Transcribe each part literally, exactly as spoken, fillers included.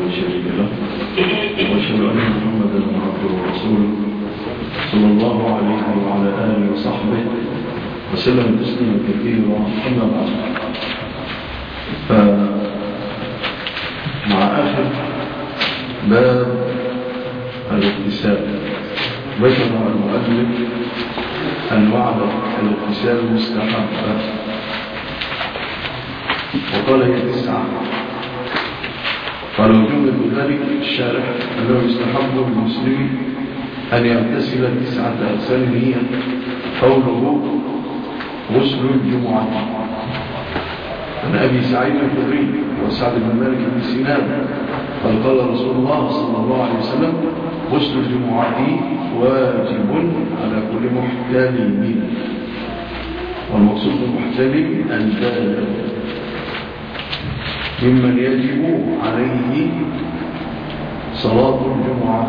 لا شريك له، وأشهد أن محمدا عبده ورسوله صلى الله عليه وعلى آله وصحبه وسلم تسليما كثيرا. أما بعد، فمع آخر باب الاغتسال ذكر المؤلف أنواع الاغتسال المستحبة، وقال هي تسعة. قال وجملة ذلك الشارح أنه يستحب للمسلم أن يغتسل تسعة أغسال هي قوله غسل الجمعة. عن أبي سعيد الخدري وسعد بن مالك بن سنان قال قال رسول الله صلى الله عليه وسلم غسل الجمعة واجب على كل محتلم، والمقصود بالمحتلم البالغ ممن يجب عليه صلاة الجمعة.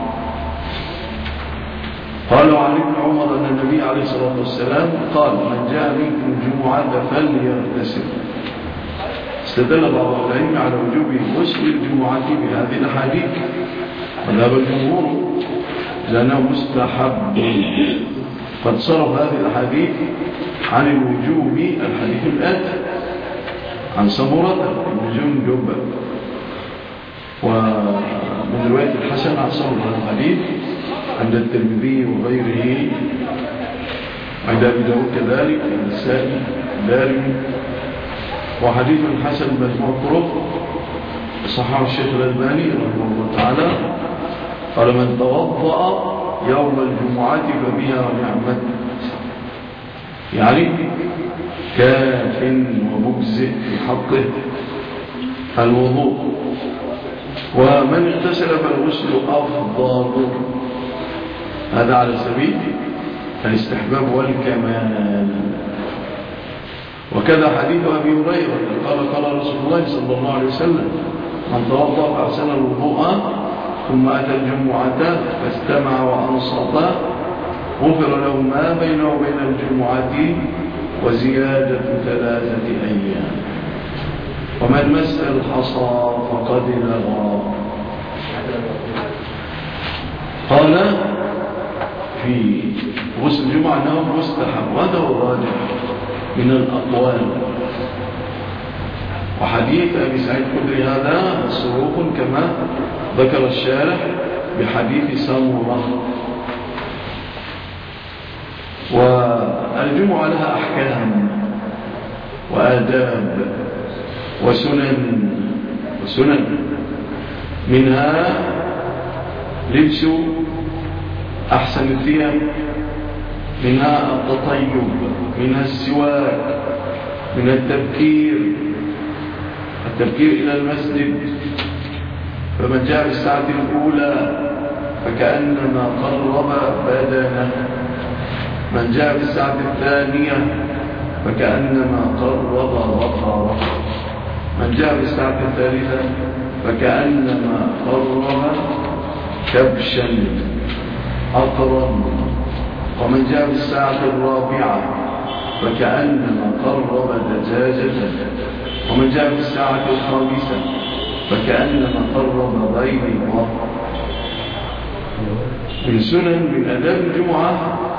قالوا عن ابن عمر أن النبي عليه الصلاة والسلام قال من جاء منكم الجمعة فليغتسل. استدل بعض العلم على وجوب غسل الجمعة بهذه الأحاديث، وذهب الجمهور لأنه مستحب. قد صرف هذه الأحاديث عن الوجوب الحديث الآتي عن سمرة بن جندب، ومن رواية الحسن عن سمرة الحديث عند الترمذي وغيره، عند أبي داود كذلك النسائي دارمي، وحديث حسن مجموع الطرق صححه الشيخ الألباني رحمه الله تعالى. قال من توضأ يوم الجمعة فبها ونعمت، يعني كاف ومجزئ في حقه الوضوء. ومن اغتسل فالغسل أفضل، هذا على سبيل الاستحباب والكمال. وكذا حديث أبي هريرة قال قال رسول الله صلى الله عليه وسلم من توضأ فأحسن الوضوء ثم أتى الجمعة فاستمع وأنصت غفر له ما بينه وبين الجمعة وزيادة ثلاثة أيام. ومن مس الحصى فقد لغى. قال في غسل الجمعة أنه مستحب، وهذا هو الراجح من الأقوال. وحديث أبي سعيد الخدري هذا مسروق كما ذكر الشارح بحديث سمرة. والجمعة لها أحكام وآداب وسنن وسنن منها لبس أحسن الثياب، منها التطيب، منها السواك، من التبكير التبكير إلى المسجد. فمن جاء بالساعة الأولى فكأنما قرب بدنه، من جاء بالساعة الثانية فكأنما قرب بصره، من جاء بالساعة الثالثة فكأنما قرب كبشا أقرا، ومن جاء بالساعة الرابعة فكأنما قرب دجاجة، ومن جاء بالساعة الخامسة فكأنما قرب بيضا. من سنن من آداب الجمعة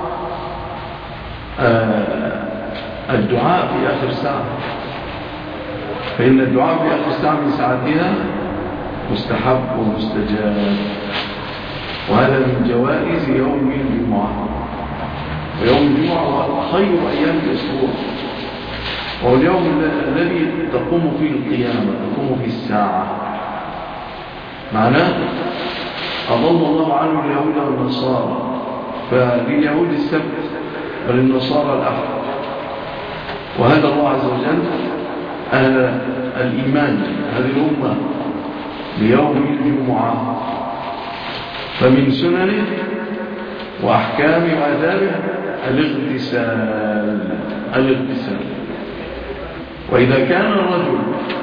الدعاء في آخر ساعة، فإن الدعاء في آخر ساعة من ساعتها مستحب ومستجاب، وهذا من جوائز يوم الجمعة. ويوم الجمعة هو خير أيام الأسبوع، وهو اليوم الذي تقوم فيه القيامة، تقوم فيه الساعة. معناه أضل الله عنه اليهود والنصارى، فلليهود السبت وللنصارى الأحد. وهذا الله عز وجل أهل الإيمان هذه الأمة ليوم الجمعة. فمن سننه وأحكام وآدابه الاغتسال الاغتسال وإذا كان الرجل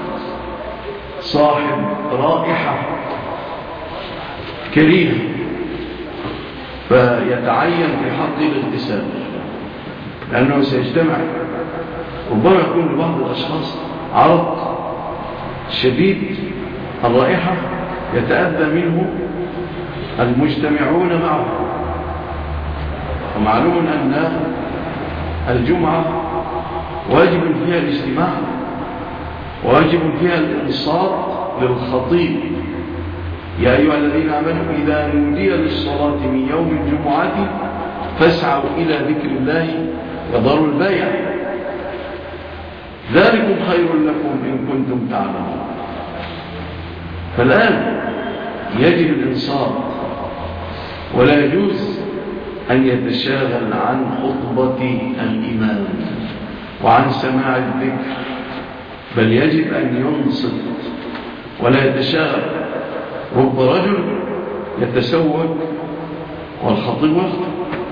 صاحب رائحة كريهة فيتعين في حق الاغتسال، لأنه سيجتمع ربما يكون لبعض الأشخاص عرض شديد الرائحة يتأذى منه المجتمعون معه. ومعلوم أن الجمعة واجب فيها الاجتماع، واجب فيها الإنصات للخطيب. يا أيها الذين آمنوا إذا نودي للصلاة من يوم الجمعة فاسعوا إلى ذكر الله وذروا البيع ذلكم خير لكم إن كنتم تعلمون. فالآن يجب الإنصات، ولا يجوز أن يتشاغل عن خطبة الإمام وعن سماع الذكر، بل يجب أن ينصت ولا يتشاغل. رب رجل يتسوق والخطيب وقته،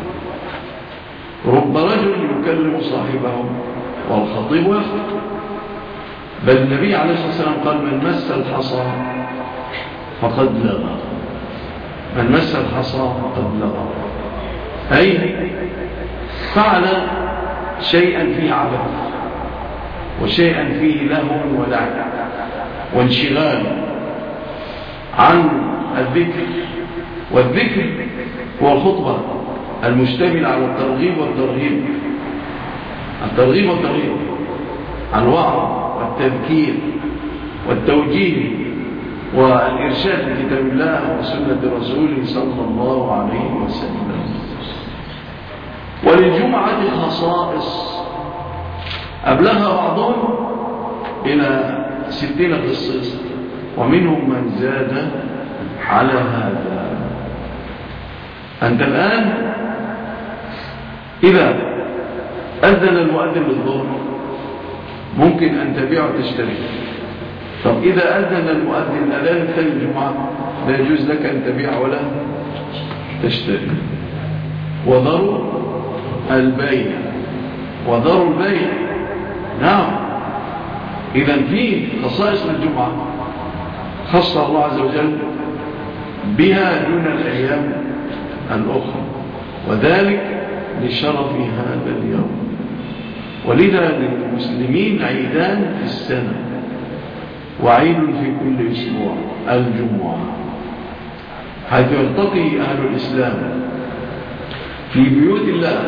رب رجل يكلم صاحبه والخطيب وقته. بل النبي عليه الصلاة والسلام قال من مس الحصى فقد لغى، من مس الحصى فقد لغى، أي فعل شيئا فيه عبث وشيئا فيه لهو ولعب وانشغال عن الذكر. والذكر هو الخطبة المشتمل على الترغيب والترهيب، الترغيب والترهيب، الوعظ والتذكير والتوجيه والإرشاد لكتاب الله وسنة رسوله صلى الله عليه وسلم. وللجمعة خصائص أبلغها بعضهم إلى ستين خصيصة، ومنهم من زاد على هذا. أنت الآن إذا أذن المؤذن للظهر ممكن أن تبيع وتشتري. طب إذا أذن المؤذن أذان الثاني الجمعة لا يجوز لك أن تبيع ولا تشتري. وذروا البيع، وذروا البيع. نعم، إذا في خصائص للجمعة خص الله عز وجل بها دون الأيام الأخرى، وذلك لشرف هذا اليوم. ولذا للمسلمين عيدان في السنة وعيد في كل أسبوع، الجمعة، حيث يلتقي أهل الإسلام في بيوت الله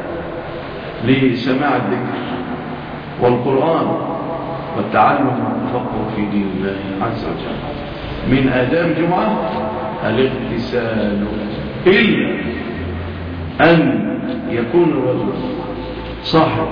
لسماع الذكر والقرآن والتعلم والتفقه في دين الله عز وجل. من آداب الجمعة الاغتسال، إلا أن يكون الرجل صاحب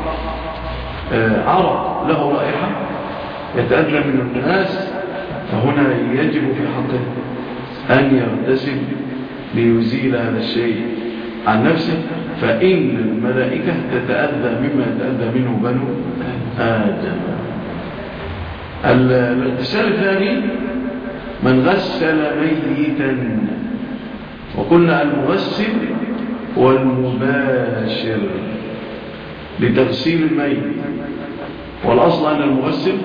عرق له رائحة يتأذى من الناس، فهنا يجب في حقه أن يغتسل ليزيل هذا الشيء عن نفسه، فإن الملائكة تتأذى مما يتأذى منه بنو آدم. الاغتسال الثاني من غسل ميتا، وقلنا المغسل والمباشر لتغسيل الميت. والأصل أن المغسل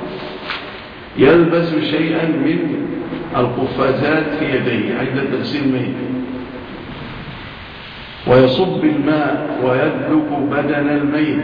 يلبس شيئا من القفازات في يديه عند تغسيل الميت، ويصب الماء ويدلك بدن الميت،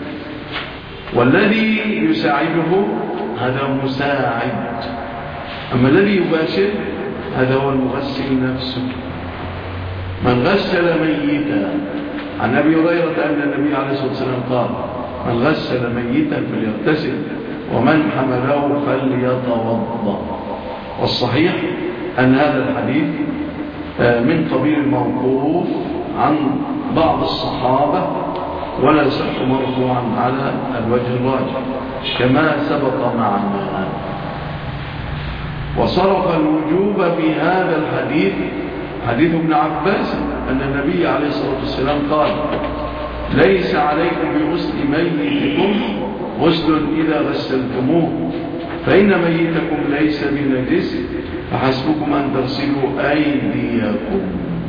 والذي يساعده هذا مساعد، أما الذي يباشر هذا هو المغسل نفسه. من غسل ميتا، عن أبي هريرة أن النبي عليه الصلاة والسلام قال من غسل ميتا فليغتسل ومن حمله فليتوضأ. والصحيح أن هذا الحديث من قبيل الموقوف عن بعض الصحابة ولا يصح مرفوعا على الوجه الراجح كما سبق معنا. وصرف الوجوب في هذا الحديث حديث ابن عباس أن النبي عليه الصلاة والسلام قال ليس عليكم بغسل ميتكم غسل إذا غسلتموه، فإن ميتكم ليس بنجس، فحسبكم أن تغسلوا أيديكم.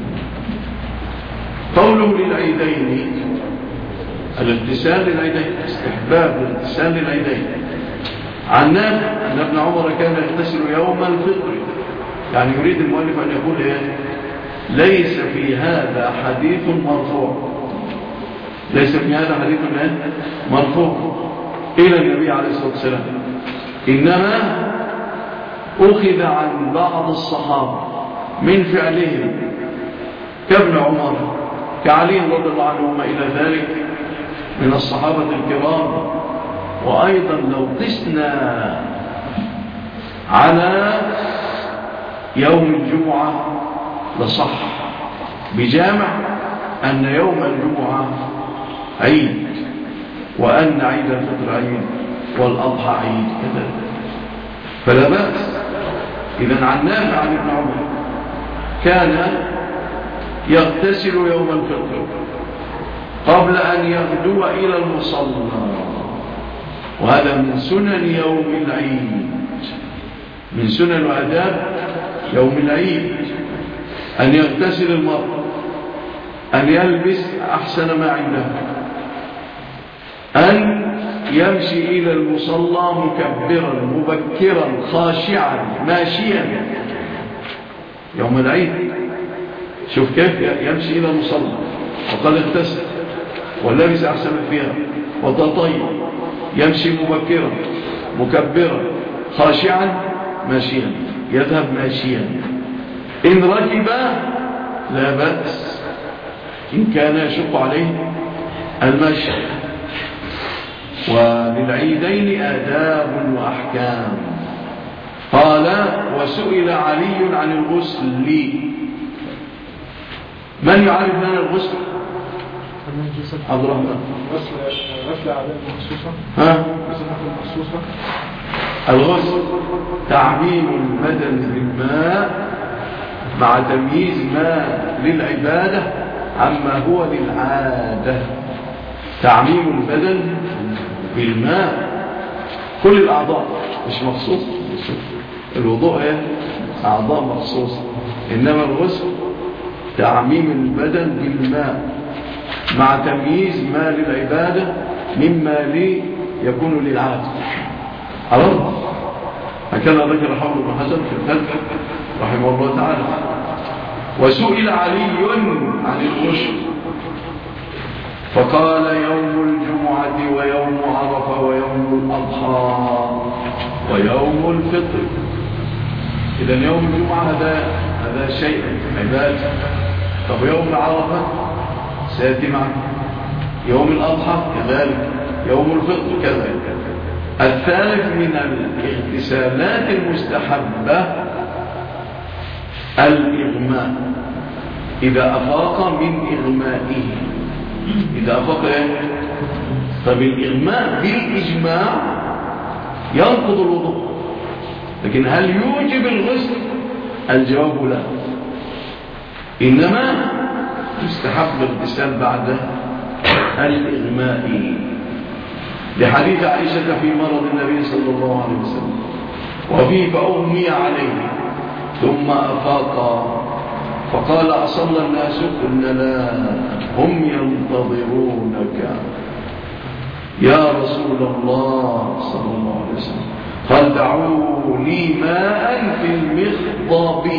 قوله للعيدين، الاغتسال للعيدين، استحباب الاغتسال للعيدين. عن نافع أن ابن عمر كان يغتسل يوم الفطر، يعني يريد المؤلف أن يقول إيه؟ ليس في هذا حديث مرفوع، ليس في هذا حديث مرفوع إلى النبي عليه الصلاة والسلام، إنما أخذ عن بعض الصحابة من فعلهم كابن عمر كعلي رضي الله عنه وما إلى ذلك من الصحابة الكرام. وأيضا لو قسنا على يوم الجمعة لصح بجامع أن يوم الجمعة عيد، وأن عيد الفطر عيد، والأضحى عيد كذلك، فلا بأس. إذن عن نافع عن ابن عمر كان يغتسل يوم الفطر قبل أن يغدو إلى المصلى، وهذا من سنن يوم العيد، من سنن وآداب يوم العيد أن يغتسل المرء، أن يلبس أحسن ما عنده، أن يمشي إلى المصلى مكبرا مبكرا خاشعا ماشيا يوم العيد. شوف كيف يمشي إلى المصلى وقد اغتسل ولبس أحسن الثياب وتطيب، يمشي مبكرا مكبرا خاشعا ماشيا، يذهب ماشيا. إن ركب لا بأس إن كان يشق عليه المشي. وللعيدين آداب وأحكام. قال: وسئل علي عن الغسل. من يعرف لنا الغسل؟ عبد الرحمن. غسل أعضاء مخصوصة. ها؟ مخصوصة. الغسل تعميم البدن بالماء مع تمييز ما للعبادة عما هو للعادة. تعميم البدن بالماء، كل الأعضاء مش مخصوص. الوضوء ايه؟ أعضاء مخصوصة، إنما الغسل تعميم البدن بالماء مع تمييز ما للعبادة مما لي يكون للعادة. عرفت؟ هكذا ذكر حافظ بن حجر في الفتح رحمه الله تعالى. وسئل علي عن الغسل فقال: يوم الجمعة ويوم عرفة ويوم الأضحى ويوم الفطر. إذا يوم الجمعة هذا هذا شيء عبادة. طب يوم عرفة سيأتي معنا، يوم الأضحى كذلك، يوم الفطر كذلك. الثالث من الاغتسالات المستحبة الإغماء، إذا أفاق من إغمائه. إذا أفاق إيه؟ طب الإغماء بالإجماع ينقض الوضوء، لكن هل يوجب الغسل؟ الجواب لا، إنما يستحب الاغتسال بعد الإغماء، لحديث عائشة في مرض النبي صلى الله عليه وسلم وفيه: فأغمي عليه ثم أفاق فقال: أصلى الناس؟ قلنا: لا، هم ينتظرونك يا رسول الله صلى الله عليه وسلم. قال: دعوا لي ماء في المخضب.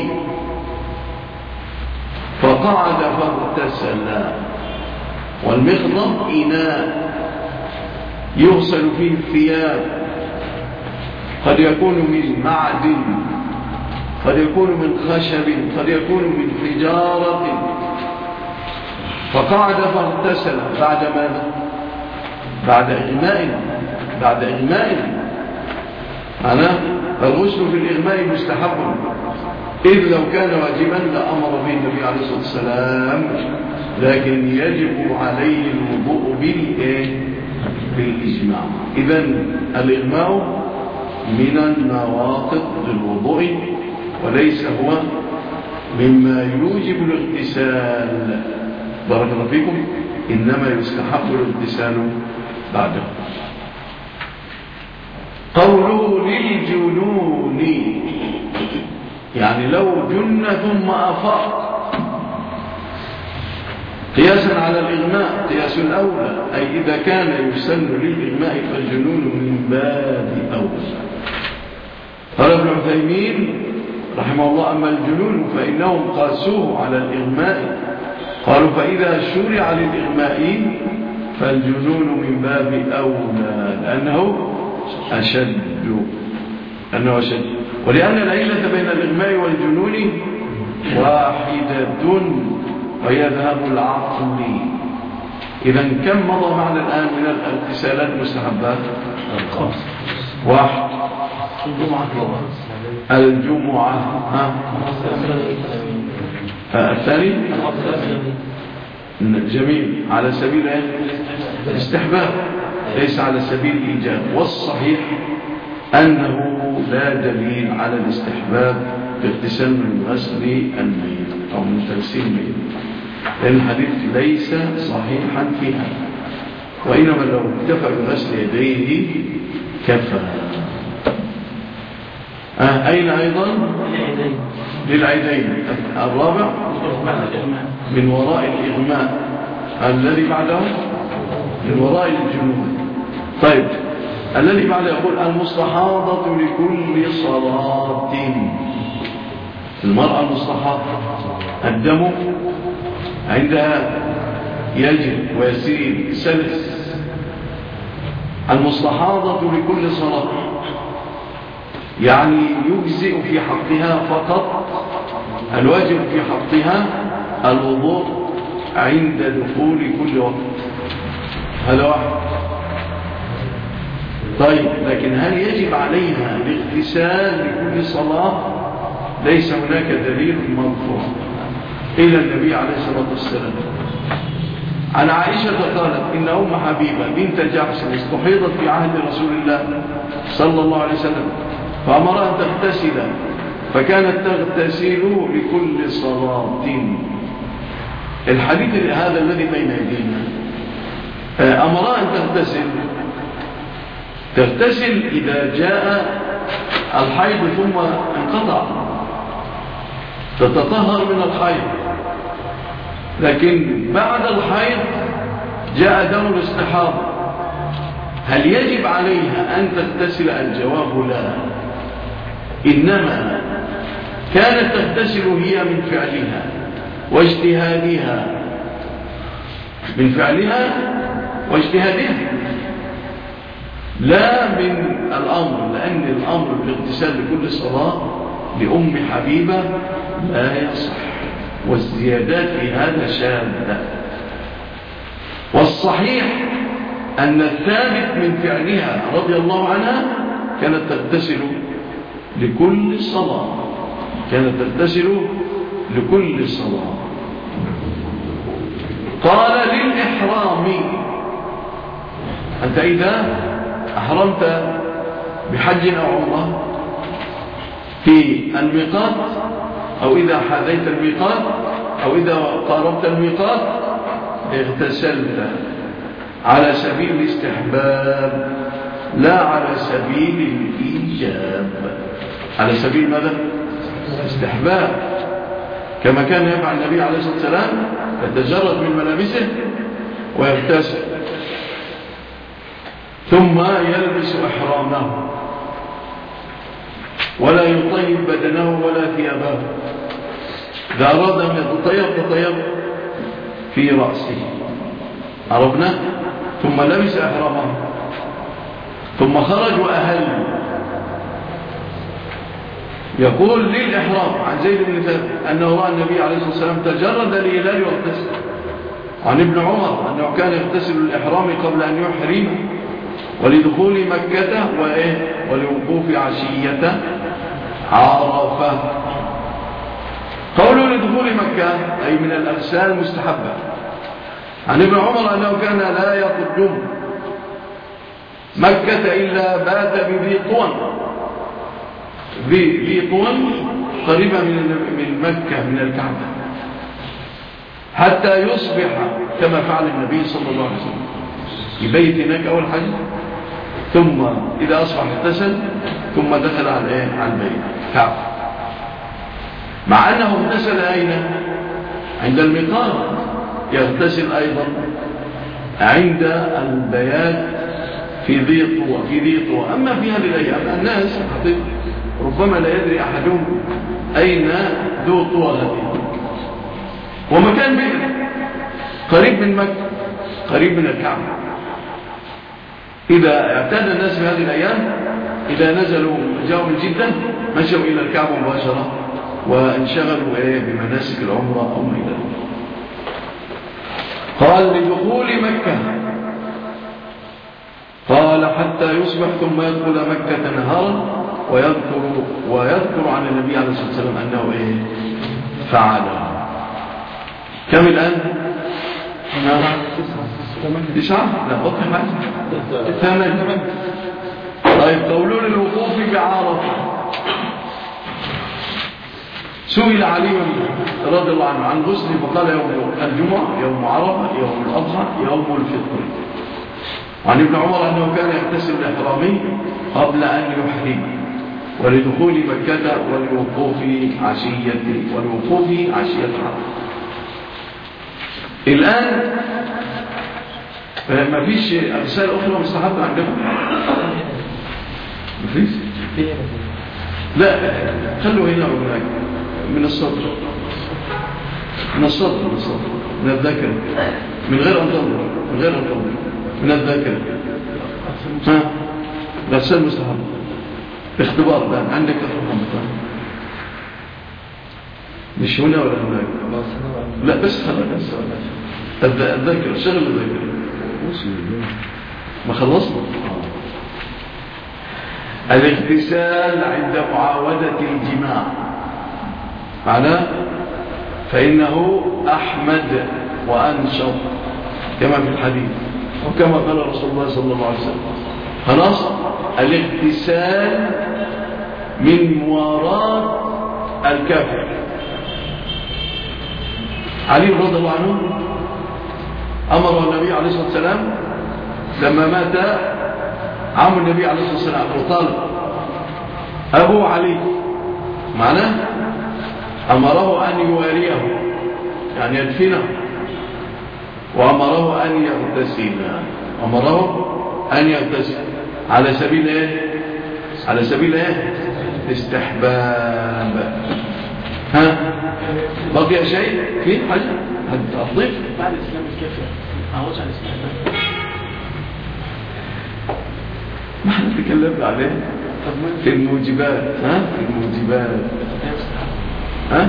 فقعد فاغتسل. والمخضب إناء يغسل فيه الثياب، قد يكون من معدن، قد يكون من خشب، قد يكون من حجارة. فقعد فاغتسل بعد ماذا؟ بعد إغماء. بعد إغماء أنا الغسل في الإغماء مستحب، إذ لو كان واجبا لأمر به النبي عليه الصلاة والسلام، لكن يجب عليه الوضوء بالإجماع. إذن الإغماء من النواقض للوضوء، وليس هو مما يوجب الاغتسال. بارك الله فيكم. إنما يستحب الاغتسال بعده. قوله للجنون، يعني لو جن ثم أفاق، قياسا على الإغماء قياس الأولى، أي إذا كان يسن للإغماء فالجنون من باب أولى. قال ابن عثيمين رحمه الله: أما الجنون فإنهم قاسوه على الإغماء، قالوا: فإذا شرع للإغماء فالجنون من باب أولى، لأنه أشد أنه أشد ولأن العلة بين الإغماء والجنون واحدة وهي ذهاب العقل. إذا كم مضى معنا الآن من الاغتسالات المستحبات؟ واحد الجمعة. ها الثاني جميل على سبيل الاستحباب ليس على سبيل الإيجاب. والصحيح أنه لا دليل على الاستحباب في اغتسال من غسل الميت أو من تغسيل الميت، لأن الحديث ليس صحيحا فيها، وإنما لو اكتفى بغسل يديه كفى. أه أين أيضا؟ للعيدين. الرابع من وراء الإغماء، الذي بعده من وراء الجنون. طيب الذي بعده يقول المستحاضة لكل صلاة. المرأة المستحاضة الدم عندها يجري ويسير سلس. المستحاضة لكل صلاة يعني يجزئ في حقها فقط، الواجب في حقها الوضوء عند دخول كل وقت. هذا واحد. طيب لكن هل يجب عليها الاغتسال لكل صلاة؟ ليس هناك دليل مرفوع إلى النبي عليه الصلاة والسلام. عن عائشة قالت إن أم حبيبة بنت جحش استحيضت في عهد رسول الله صلى الله عليه وسلم فأمرها أن تغتسل، فكانت تغتسل لكل صلاة. الحديث هذا الذي بين يدينا أمرها أن تغتسل تغتسل إذا جاء الحيض ثم انقطع، تتطهر من الحيض. لكن بعد الحيض جاء دم الاستحاضة، هل يجب عليها أن تغتسل؟ الجواب لا، إنما كانت تغتسل هي من فعلها واجتهادها، من فعلها واجتهادها، لا من الأمر، لأن الأمر بالاغتسال لكل صلاة لأم حبيبة لا يصح، والزيادات في هذا شاذة. والصحيح أن الثابت من فعلها رضي الله عنها كانت تغتسل لكل صلاة، كانت تغتسل لكل صلاة. قال للإحرام، أنت إذا أحرمت بحج أو عمرة في الميقات، أو إذا حاذيت الميقات، أو إذا قاربت الميقات، اغتسلت على سبيل الاستحباب لا على سبيل الإيجاب. على سبيل ماذا؟ استحباب، كما كان يفعل النبي عليه الصلاة والسلام، يتجرد من ملابسه ويغتسل ثم يلبس إحرامه ولا يطيب بدنه ولا ثيابه. إذا أراد أن يتطيب تطيب في رأسه، عرفنا، ثم لبس إحرامه ثم خرج وأهل. يقول للإحرام عن زيد بن ثابت أنه رأى النبي عليه الصلاة والسلام تجرد لهلال واغتسل. عن ابن عمر أنه كان يغتسل الإحرام قبل أن يحرم ولدخول مكة وإيه ولوقوف عشية عرفة. قولوا لدخول مكة أي من الأغسال المستحبة. عن ابن عمر أنه كان لا يقدم مكة إلا بات بذي طوى، ذي طوى قريبة من مكة من الكعبة، حتى يصبح كما فعل النبي صلى الله عليه وسلم، يبيت هناك أول حاجة، ثم إذا أصبح اغتسل ثم دخل على إيه؟ على البيت كعبة، مع أنه اغتسل أين؟ عند الميقات. يغتسل أيضا عند البيات في ذي طوى في ذي طوى. أما في هذه الأيام الناس ربما لا يدري أحدهم أين ذو طوى هذه، ومكان بئر قريب من مكة قريب من الكعبة. إذا اعتاد الناس في هذه الأيام إذا نزلوا جاءوا من جدة مشوا إلى الكعبة مباشرة وانشغلوا إيه بمناسك العمرة أو ما إلى ذلك. قال لدخول مكة، قال حتى يصبح ثم يدخل مكة نهارا ويذكر, ويذكر عن النبي عليه الصلاة والسلام أنه إيه فعل. كم الآن؟ تسعة؟ لا بطل حاجة ثمن. طيب قولون الوقوف بعرفة. سئل علي رضي الله عنه عن غسل فقال يوم الجمعة، يوم عرفة، يوم الأضحى، يوم الفطر. وعن ابن عمر أنه كان يغتسل الإحرامي قبل أن يحرم ولدخول مكة والوقوف عشية والوقوف عشية عرفة. الآن ما فيش أغسال أخرى مستحبة عندكم؟ ما فيش؟ لا خلوا هنا وهناك من الصدر من الصدر من الصدر من الذاكرة من غير أن تنظر من غير أن تنظر من الذاكرة. ها غسال مستحب اختبار الآن عندك أخرى مش هنا ولا هناك؟ لا بس خلاص الذاكرة شغل الذاكرة ما خلصنا. الاغتسال عند معاودة الجماع معناه فإنه أحمد وأنشط كما في الحديث وكما قال رسول الله صلى الله عليه وسلم. خلاص الاغتسال من مواراة الكافر. علي رضي الله عنه أمر النبي عليه الصلاة والسلام لما مات عم النبي عليه الصلاة والسلام أبو طالب أبو علي معناه أمره أن يواريه يعني يدفنه وأمره أن يغتسل أمره أن يغتسل على سبيل إيه؟ على سبيل إيه؟ استحباب. ها بقي شيء في حاجة أضيف بعد الإسلام الكافر أعوش عن الإسلام ما احنا تكلمنا عليه في الموجبات. ها في الموجبات. ها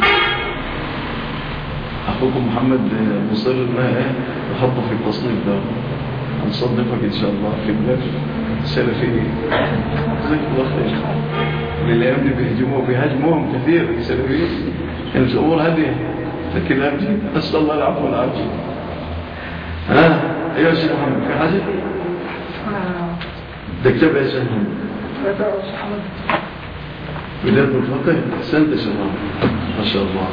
أخوكم محمد مصر ما يحطه في التصنيف ده هنصنفك إن شاء الله في بلاد السلفية. جزاك الله خير. للأيام دي بيهجموا بيهاجموهم كثير السلفيين كانت الأمور هذه لكن أمجي أسأل الله العفو والعافية. ها أيها الشيخ محمد في حاجة؟ تكتب يا شيخ محمد بداية الفقه أحسنت يا شيخ محمد ما شاء الله.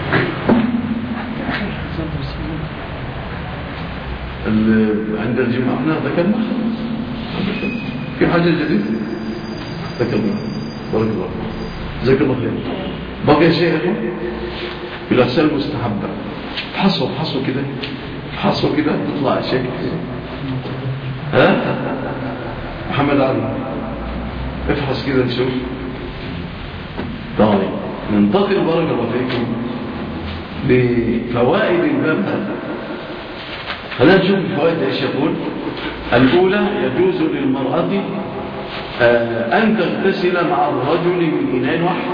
عند الجماعة هنا ذكرنا في حاجة جديدة ذكرنا بارك الله جزاك الله خير. بقي شيء في الأغسال المستحبة حصوا حصوا كده حصوا كده تطلع شيء. ها محمد علي افحص كده نشوف. طيب ننتقل بارك الله فيكم لفوائد الباب هذا. خلينا نشوف الفوائد ايش يقول. الأولى يجوز للمرأة أن تغتسل مع الرجل من إناء واحد.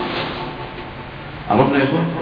عرفنا يا إخوان؟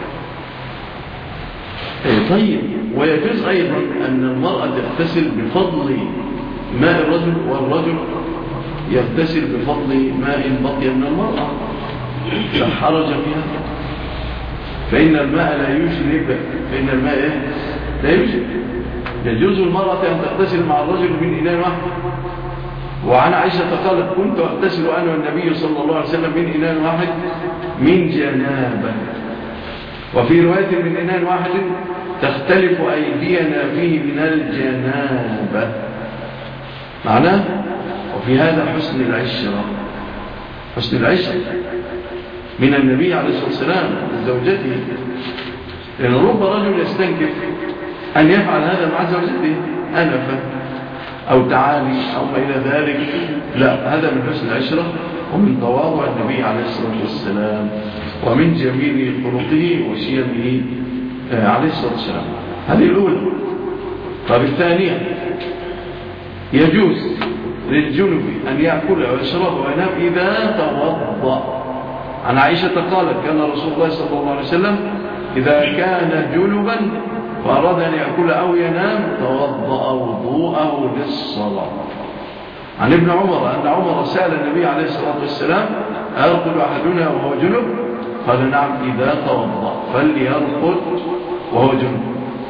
طيب ويجوز أيضا أن المرأة تغتسل بفضل ماء الرجل والرجل يغتسل بفضل ماء بقي من المرأة لا حرج فيها. فإن الماء لا يجنب فإن الماء لا يجنب. يجوز المرأة أن تغتسل مع الرجل من إناء واحد. وعن عائشة قالت كنت أغتسل أنا والنبي صلى الله عليه وسلم من إناء واحد من جنابة. وفي رواية من إناء واحد تختلف أيدينا فيه من الجنابة. معناه وفي هذا حسن العشرة حسن العشرة من النبي عليه الصلاة والسلام لزوجته. لأن رب رجل يستنكف أن يفعل هذا مع زوجته أنفة أو تعالي أو ما إلى ذلك. لا هذا من حسن العشرة ومن تواضع النبي عليه الصلاة والسلام ومن جميل خلقه وشيمه عليه الصلاة والسلام. هذه الأولى. طيب الثانية يجوز للجنب أن يأكل ويشرب وينام إذا توضأ. عن عائشة قالت كان رسول الله صلى الله عليه وسلم إذا كان جنبا فأراد أن يأكل أو ينام توضأ وضوءه للصلاة. عن ابن عمر أن عمر سأل النبي عليه الصلاة والسلام أيرقد أحدنا وهو جنب؟ قال نعم إذا توضأ فليرقد وهو جنب.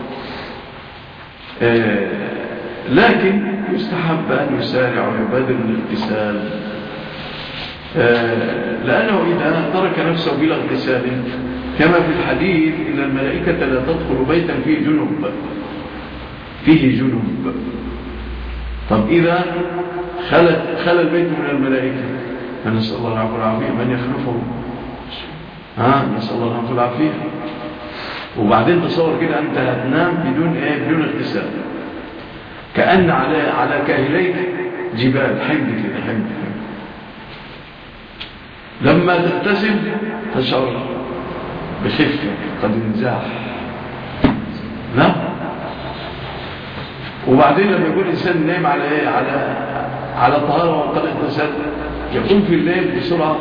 آه لكن يستحب أن يسارع ويبادر الاغتسال، آه لأنه إذا ترك نفسه بلا اغتسال كما في الحديث إن الملائكة لا تدخل بيتا فيه جنب فيه جنب. طب إذا خلت خل البيت من الملائكة فنسأل الله العفو والعافية من يخلفه؟ ها نسأل الله العفو والعافية. وبعدين تصور كده أنت هتنام بدون إيه؟ بدون اغتسال، كأن على على كاهليك جبال حمد كده حمد. لما تغتسل تشعر بخفة قد انزاح. لا. وبعدين لما يكون الإنسان نايم على إيه؟ على على طهارة وقد اغتسل يقوم في الليل بسرعة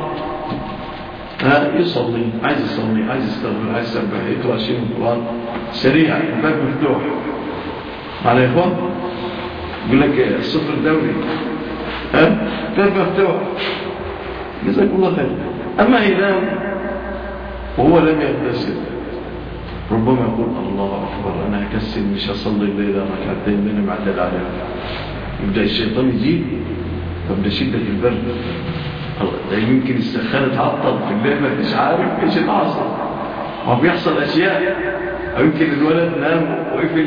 يصلي، عايز يصلي، عايز يستغفر، عايز يسبح، يقرأ شيء من القرآن سريع، الباب مفتوح. معنا يا إخوان؟ يقول لك الصفر الدولي ها الباب مفتوح، جزاكم الله خير. أما إذا وهو لم يغتسل ربما يقول الله أكبر أنا هكسل مش هصلي الليلة ركعتين من أنا معتاد عليها. يبدأ الشيطان يجيب، تبدأ شدة البرد، يمكن السخانة تعطل في الليل ما مش عارف ايش اللي حصل، ما بيحصل أشياء، أو يمكن الولد نام وقفل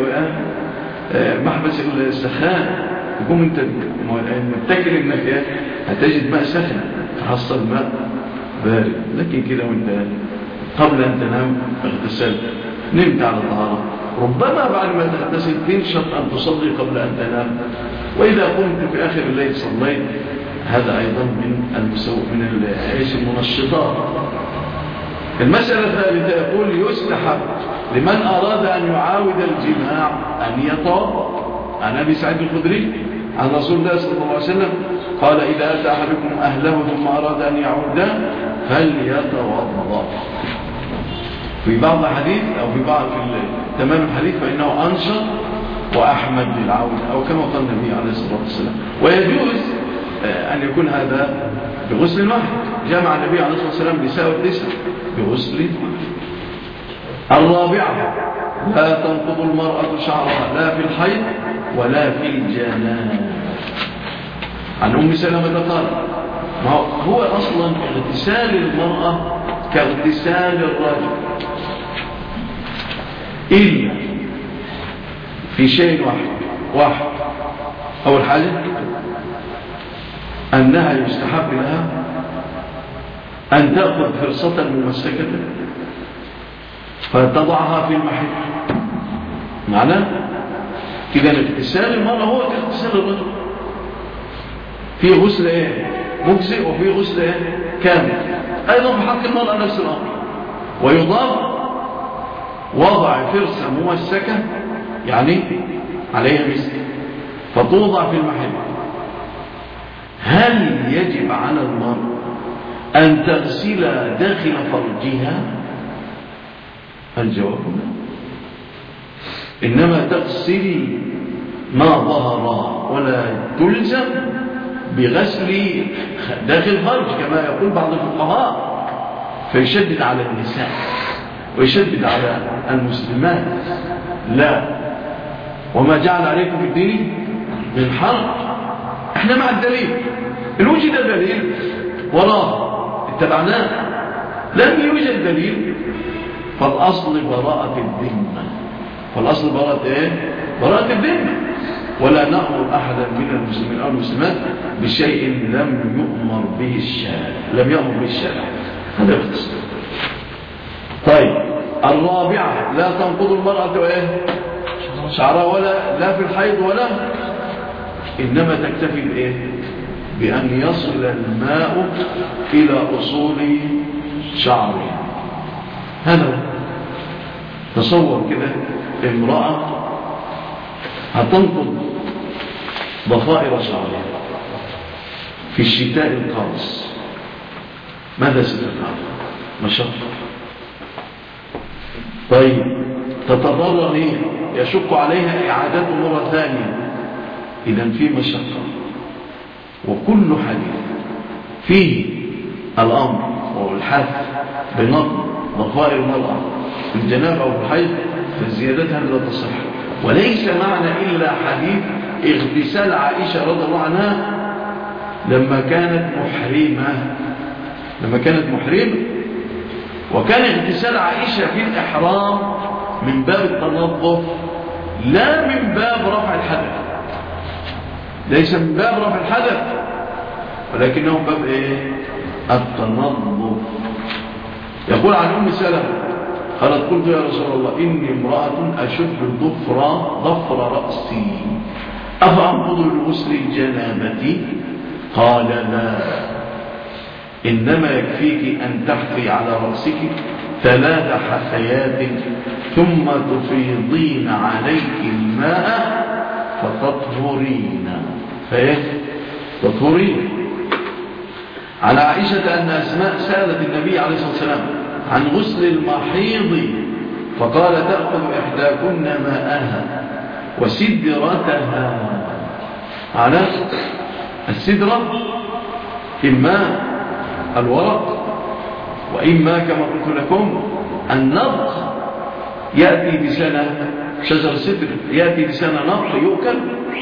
محبس السخان، تقوم أنت متكل إنك هتجد ماء سخن تحصل ماء بارد. لكن كده وانت قبل أن تنام اغتسل نمت على طهارة، ربما بعد ما تغتسل تنشط أن تصلي قبل أن تنام، وإذا قمت في آخر الليل صليت، هذا أيضا من المسو من ايش المنشطات. المسألة الثالثة يقول يستحب لمن أراد أن يعاود الجماع أن يتوضأ. عن أبي سعيد الخدري عن رسول الله صلى الله عليه وسلم قال إذا أتى أحدكم أهله ثم أراد أن يعود فليتوضأ. في بعض الحديث أو في بعض في تمام الحديث فإنه أنشط وأحمد للعود، أو كما قال النبي عليه الصلاة والسلام. ويجوز أن يكون هذا بغسل واحد، جمع النبي عليه الصلاة والسلام نساء والنساء بغسل واحد. الرابعة لا تنقض المرأة شعرها لا في الحيض ولا في الجنان. عن أم سلمة قال ما هو أصلا اغتسال المرأة كاغتسال الرجل إلا في شيء واحد واحد أول حاجة أنها يستحب لها أن تأخذ فرصة ممسكة فتضعها في المحل. معنى إذا اغتسال المرأة هو كاغتسال الرجل، في غسل إيه مجزئ وفي غسل إيه كامل. أيضا في حق المرأة نفس الأمر. ويضاف وضع فرصة ممسكة يعني عليها مسك فتوضع في المحل. هل يجب على المرأة أن تغسل داخل فرجها؟ الجواب لا، إنما تغسل ما ظهر، ولا تلزم بغسل داخل الفرج كما يقول بعض الفقهاء، فيشدد على النساء ويشدد على المسلمات. لا، وما جعل عليكم في الدين من حرج. احنا مع الدليل، إن وجد دليل وراه اتبعناه، لم يوجد دليل فالأصل براءة الذمة. فالأصل براءة ايه؟ براءة الذمة. ولا نأمر أحدا من المسلمين أو المسلمات بشيء لم يؤمر به الشارع، لم يأمر به الشارع. هذا باختصار. طيب الرابعة لا تنقض المرأة ايه؟ شعرها ولا لا في الحيض ولا، إنما تكتفي بإيه؟ بأن يصل الماء إلى أصول شعرها. هذا تصور كده امرأة هتنقض ضفائر شعرها في الشتاء القارس ماذا ستفعل؟ مشقة. طيب تتضرر هي يشق عليها إعادته مرة ثانية، إذن في مشقة. وكل حديث فيه الأمر والحث بنظم ضفائر المرأة في الجنابة أو الحيض فزيادتها لا تصح. وليس معنى إلا حديث اغتسال عائشة رضي الله عنها لما كانت محرمة لما كانت محرمة وكان اغتسال عائشة في الإحرام من باب التنظف لا من باب رفع الحدث، ليس من باب رفع الحدث ولكنه باب ايه؟ التنظف. يقول عن أم سلمة قالت قلت يا رسول الله إني امرأة أشد ضفر ضفر رأسي أفأنقض لغسل الجنابة؟ قال لا، إنما يكفيك أن تحفي على رأسك ثلاث حثيات ثم تفيضين عليك الماء فتطهرين فإيه؟ تطهرين. عن عائشة أن أسماء سألت النبي عليه الصلاة والسلام عن غسل المحيض فقال تأخذ إحداكن ماءها وسدرتها. على السدرة إما الورق وإما كما قلت لكم النبق، يأتي بسنة شجر السدر يأتي بسنة نبق يؤكل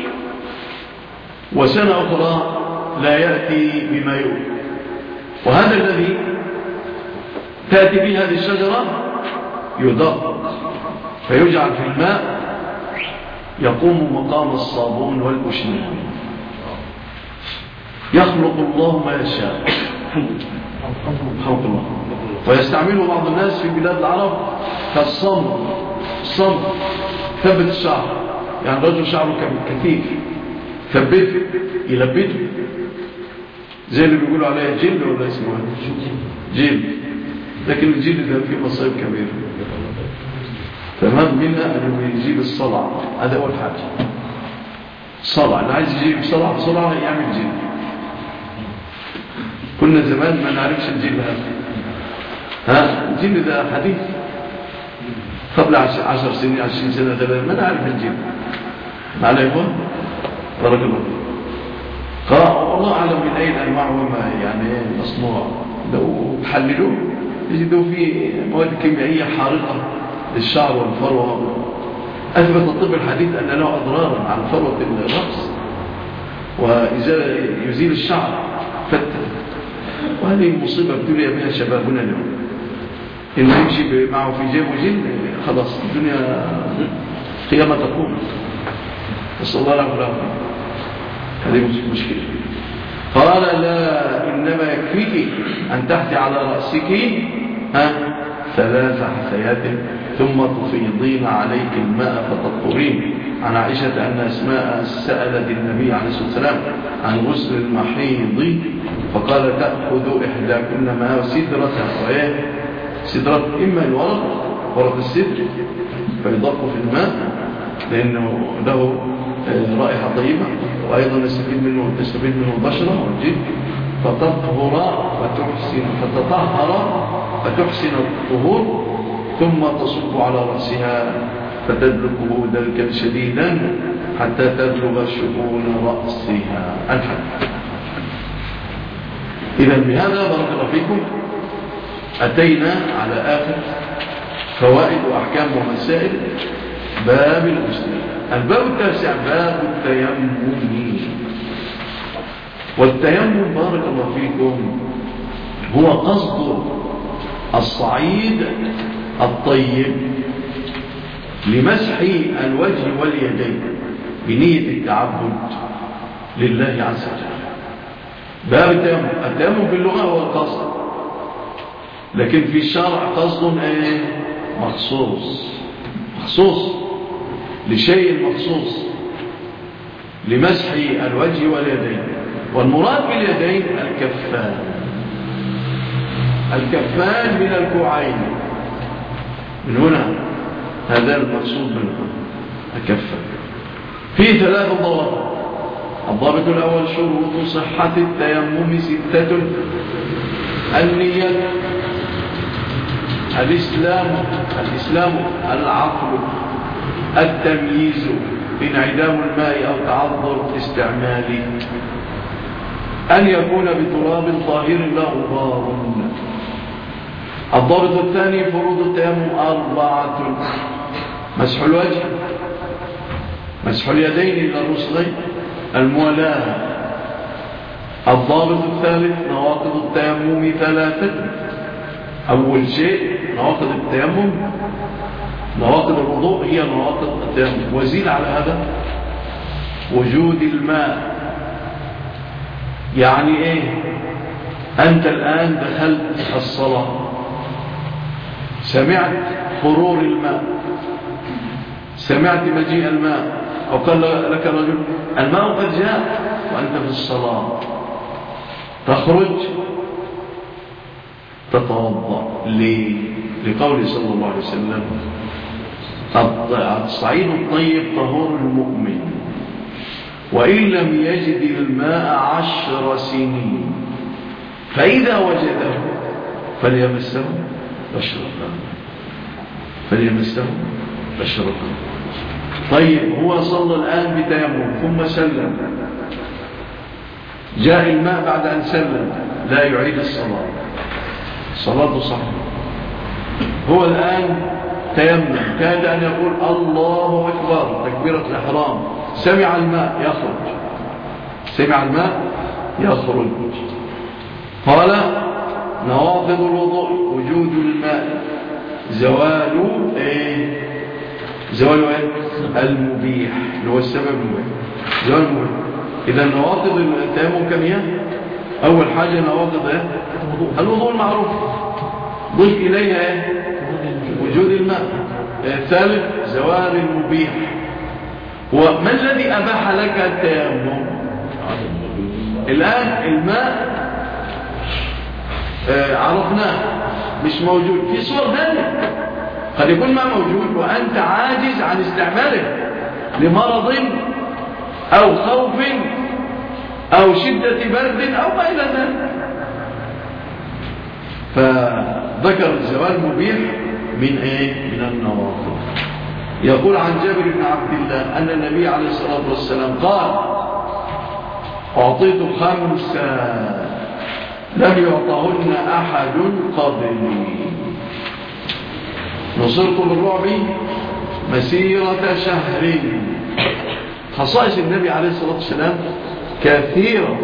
وسنة أخرى لا يأتي بما يؤكل. وهذا الذي تأتي به هذه الشجرة يدق فيجعل في الماء يقوم مقام الصابون والأشنان. يخلق الله ما يشاء خلق الله. ويستعمله بعض الناس في بلاد العرب كالصمر. الصمر ثبت الشعر، يعني رجل شعره كثيف ثبته يلبته زي اللي بيقولوا عليها جلد ولا اسمه جلد، لكن الجلد ده فيه مصايب كبيرة. تمام. منها انه يجيب الصلع، هذا اول حاجه. الصلع اللي عايز يجيب صلع بسرعه يعمل جلد. كنا زمان ما نعرفش الجلد هذا. ها الجلد ده حديث قبل عشر سنين عشرين سنه ثلاثة ما نعرف الجلد. ما عليكم بارك الله. قال والله اعلم من اين انواع وما يعني مصنوع. لو تحللوه يجدوا فيه مواد كيميائيه حارقه للشعر والفروة. أثبت الطب الحديث أن له أضرارا على فروة الرأس ويزيل الشعر فتة. وهذه مصيبة ابتلي بها شبابنا اليوم. إنه يمشي معه في جيب وجلد خلاص الدنيا قيامة تقوم. نسأل الله العافية. هذه مشكلة. قال لا، إنما يكفيك أن تحتي على رأسك ها ثلاث حثيات ثم تفيضين عليك الماء فتطهرين. عن عائشة أن أسماء سألت النبي عليه الصلاة والسلام عن غسل المحيض فقال تأخذ إحداكن ماء وسدرة وإيه سدرة إما الورق ورق السدر فيضاق في الماء لأنه له رائحة طيبة وأيضا نستفيد منه تستفيد منه البشرة والجلد فتطهر فتحسن فتطهر فتحسن الطهور ثم تصب على رأسها فتدلكه دلكا شديدا حتى تبلغ شؤون رأسها الحد. إذا بهذا بارك الله فيكم أتينا على آخر فوائد وأحكام ومسائل باب الغسل. الباب التاسع باب التيمم. والتيمم بارك الله فيكم هو قصد الصعيد الطيب لمسح الوجه واليدين بنية التعبد لله عز وجل. باب التيمم. التيمم في اللغة هو القصد، لكن في الشرع قصد ايه مخصوص مخصوص لشيء مخصوص لمسح الوجه واليدين. والمراد باليدين الكفان الكفان من الكوعين من هنا، هذا المقصود منه الكفان. في ثلاث ضوابط الضابط الأول شروط صحة التيمم ستة: النية، الإسلام الإسلام العقل، التمييز، انعدام الماء أو تعذر استعماله، أن يكون بتراب طاهر لا غبار. الضابط الثاني فروض التيمم أربعة: مسح الوجه، مسح اليدين إلى الرسغين، الموالاة. الضابط الثالث نواقض التيمم ثلاثة: أول شيء نواقض التيمم، نواقض الوضوء هي نواقض التيمم، وزيد على هذا وجود الماء. يعني إيه؟ أنت الآن دخلت الصلاة، سمعت فرور الماء، سمعت مجيء الماء، أو قال لك رجل الماء قد جاء وأنت في الصلاة، تخرج تتوضأ. ليه؟ لقول صلى الله عليه وسلم: الصعيد الطيب طهور المؤمن، وإن لم يجد الماء عشر سنين فإذا وجده فليمسه فاشربه، فليمسه فاشربه. طيب هو صلى الآن بتيمم ثم سلم، جاء الماء بعد أن سلم، لا يعيد الصلاة، صلاته صحيحة. هو الآن تيمم، كاد أن يقول الله أكبر تكبيرة الإحرام، سمع الماء يخرج، سمع الماء يخرج. قال: نواقض الوضوء: وجود الماء، زوال ايه؟ زوال ايه؟ المبيح، اللي هو السبب المبيح، زوال المبيح. اذا نواقض التيمم كم هي؟ اول حاجه نواقض ايه؟ الوضوء المعروف، ضيف اليها ايه؟ وجود الماء. الثالث زوال المبيح. وما الذي اباح لك التيمم؟ الان الماء آه عرفناه مش موجود، في صور ثانيه قد يكون ما موجود وأنت عاجز عن استعماله لمرض أو خوف أو شدة برد أو ما إلى ذلك. فذكر الزوال مبيح من إيه؟ من النواقض. يقول عن جابر بن عبد الله أن النبي عليه الصلاة والسلام قال: أعطيت خمسة لم يعطهن أحد قبلي: نصرت بالرعب مسيرة شهر. خصائص النبي عليه الصلاة والسلام كثيرة.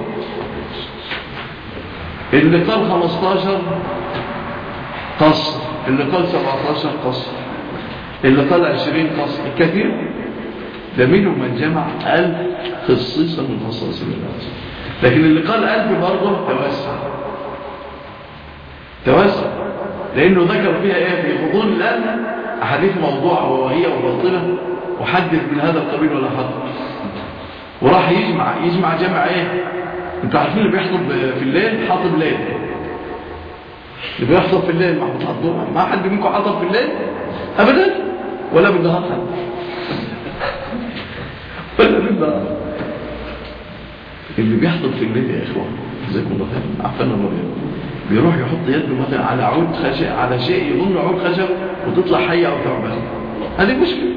اللي قال خمستاشر قصر، اللي قال سبعتاشر قصر، اللي قال عشرين قصر، كثير. ده منهم من جمع ألف خصيصا من خصائص النبي عليه الصلاة والسلام. لكن اللي قال ألف برضه توسع توسع لأنه ذكر فيها إيه؟ في فضول الآن أحاديث موضوعة ووهية وباطلة وحدث من هذا القبيل ولا حد، وراح يجمع يجمع جمع إيه؟ أنتوا عارفين اللي بيحطب في الليل حاطب ليل، اللي بيحطب في الليل محطوط على الضوء. ما حد منكم حاطب في الليل أبدا ولا بالنهار ولا بالنهار. اللي بيحطب في الليل يا إخوان جزاكم الله خير عفنا الله بيروح يحط يده مثلا على عود خشب، على شيء يظن عود خشب وتطلع حية أو تعبان، هذه مشكلة.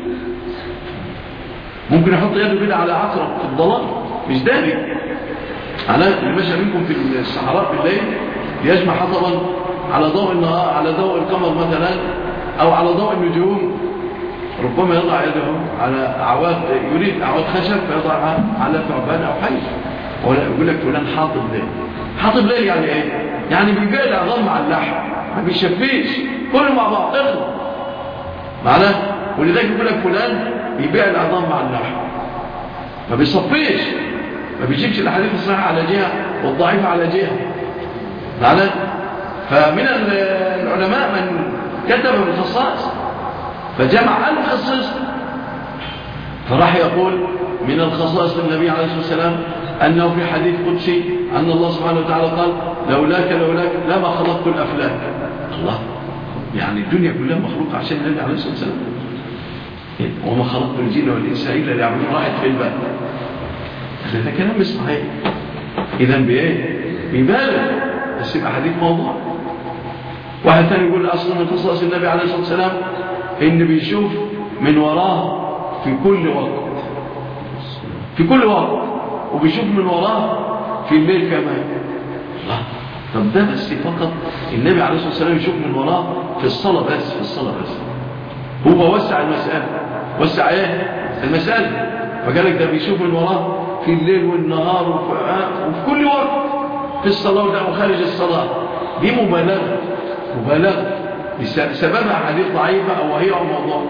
ممكن يحط يده كده على عقرب في الظلام مش داري. على اللي ماشي منكم في الصحراء بالليل يجمع حطبا على ضوء النهار، على ضوء القمر مثلا أو على ضوء النجوم، ربما يضع يده على أعواد، يريد أعواد خشب فيضعها على ثعبان أو حي، ولا يقول لك فلان حاطب ليل. حاطب ليل يعني ايه؟ يعني بيبيع العظام مع اللحم، ما بيشفيش، كله مع بعض اخلط معناه. ولذلك يقول لك فلان يبيع العظام مع اللحم، ما بيصفيش، ما بيجيبش الاحاديث الصحيحه على جهه والضعيفه على جهه معناه. فمن العلماء من كتب بالخصائص فجمع ألف خصيص، فراح يقول من الخصائص النبي عليه الصلاه والسلام أنه في حديث قدسي أن الله سبحانه وتعالى قال: لولاك لولاك لما خلقت الأفلاك. الله، يعني الدنيا كلها مخلوقة عشان النبي عليه الصلاة والسلام. وما خلقت الجن والإنس إلا ليعبدون. راحت في الباب ده كلام مش صحيح. إذا بإيه؟ بيبالغ، بس يبقى حديث موضوع. واحد ثاني يقول أصلا من خصائص النبي عليه الصلاة والسلام إن بيشوف من وراه في كل وقت، في كل وقت، وبيشوف من وراه في الليل كمان. الله، طب ده بس فقط النبي عليه الصلاة والسلام يشوف من وراه في الصلاة بس، في الصلاة بس. هو وسع المسألة، وسع ايه المسألة، فقالك ده بيشوف من وراه في الليل والنهار وفي, آه وفي كل وقت في الصلاة وده وخارج الصلاة. دي مبالغة، مبالغة سببها حديث ضعيفة أو وهي أو موضوع.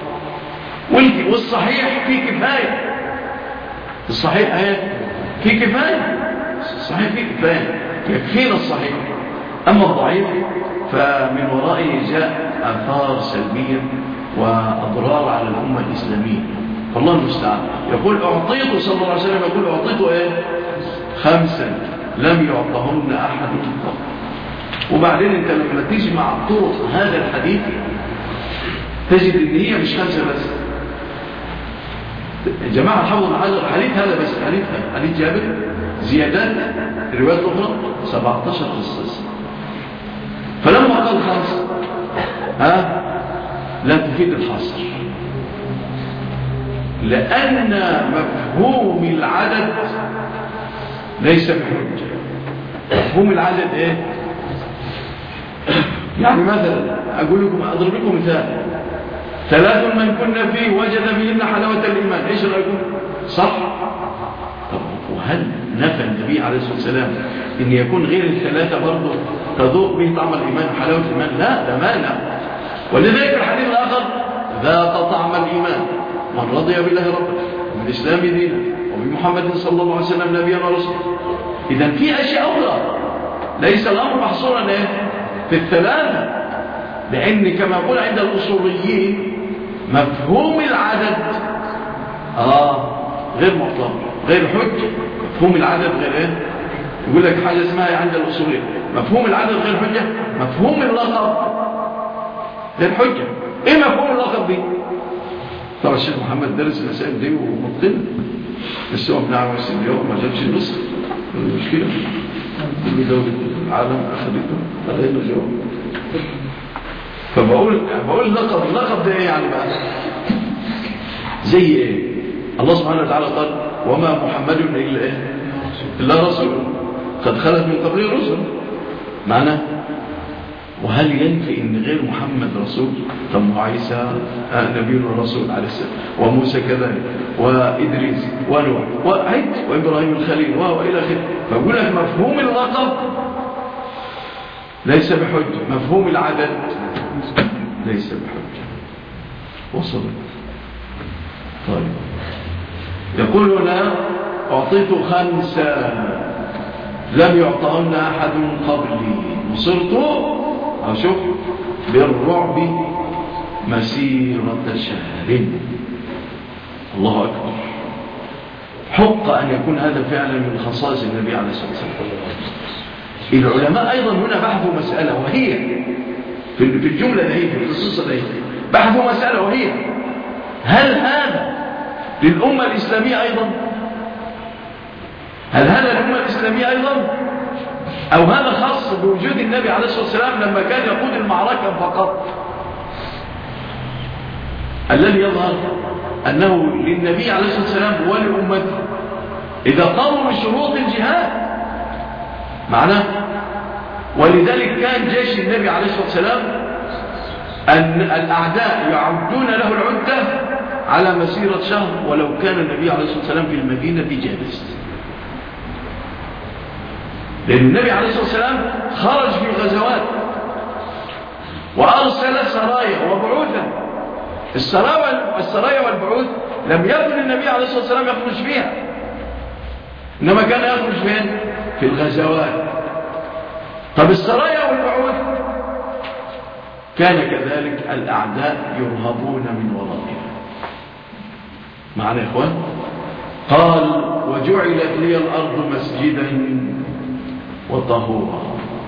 والصحيح في كفاية، الصحيح ايه في كفاية، الصحيح في كفاية، يكفينا الصحيح. أما الضعيف فمن ورائه جاء آثار سلبية وأضرار على الأمة الإسلامية، فالله المستعان. يقول أعطيته صلى الله عليه وسلم، يقول أعطيته إيه؟ خمسا لم يعطهن أحد قط. وبعدين أنت لما تجمع طرق هذا الحديث تجد إن هي مش خمسة بس. جماعة حفظوا معاذ الحديث هذا بس، حديث حديث جابر زيادات الروايات الأخرى سبعة عشر قصة. فلما قال خمس ها لا تفيد الحصر، لأن مفهوم العدد ليس بحجة. مفهوم العدد ايه؟ يعني مثلا أقول لكم، أضرب لكم مثال: ثلاث من كنا فيه وجد بهن حلاوة الإيمان. إيش رأيكم؟ صح؟ طب وهل نفى النبي عليه الصلاة والسلام إن يكون غير الثلاثة برضه تذوق به طعم الإيمان حلاوة الإيمان؟ لا، ده مانع. ولذلك الحديث الآخر: ذاق طعم الإيمان من رضي بالله ربا وبالإسلام دينا وبمحمد صلى الله عليه وسلم نبيا ورسولا. إذا في أشياء أخرى، ليس الأمر محصورا في الثلاثة، لأن كما يقول عند الأصوليين مفهوم العدد آه غير مطلق، غير حجة. مفهوم العدد غير ايه؟ يقول لك حاجة اسمها عند الأصوليين مفهوم العدد غير حجة، مفهوم اللقب غير حجة. ايه مفهوم اللقب دي؟ طبعا الشيخ محمد درس المسائل دي ومبطلة، بس هو ابن عمس اليوم ما جابش النص. المشكلة كل دولة العالم أخذته هذا الجواب. فبقول بقول لقب، اللقب ده ايه يعني بقى؟ زي ايه؟ الله سبحانه وتعالى قال: وما محمد الا ايه؟ الا رسول قد خلت من قبله الرسل. معناه وهل ينفي ان غير محمد رسول؟ طب عيسى نبي ورسول عليه السلام، وموسى كذلك، وادريس ونوح وعيد وابراهيم الخليل والى اخره. فبقول لك مفهوم اللقب ليس بحجة، مفهوم العدد ليس بحجة. وصلت؟ طيب، يقول هنا: أعطيت خمسة لم يعطهن أحد قبلي، نصرت أشوف بالرعب مسيرة شهر. الله أكبر. حق أن يكون هذا فعلا من خصائص النبي عليه الصلاة والسلام. العلماء أيضا هنا بحثوا مسألة، وهي في الجملة دي، في القصة دي بحثوا مسألة، وهي: هل هذا للأمة الإسلامية أيضا؟ هل هذا للأمة الإسلامية أيضا؟ أو هذا خاص بوجود النبي عليه الصلاة والسلام لما كان يقود المعركة فقط؟ الذي يظهر أنه للنبي عليه الصلاة والسلام ولأمته إذا قاموا بشروط الجهاد معناه. ولذلك كان جيش النبي عليه الصلاة والسلام أن الأعداء يعدون له العدة على مسيرة شهر، ولو كان النبي عليه الصلاة والسلام في المدينة جالس. لأن النبي عليه الصلاة والسلام خرج في غزوات وأرسل سرايا وبعوثا. السرايا والبعوث لم يكن النبي عليه الصلاة والسلام يخرج فيها، إنما كان يخرج فين؟ في الغزوات. طب السرايا والبعوث كان كذلك الأعداء يرهبون من ورائها. معنا يا إخوان؟ قال: وجعلت لي الأرض مسجدا وطهورا.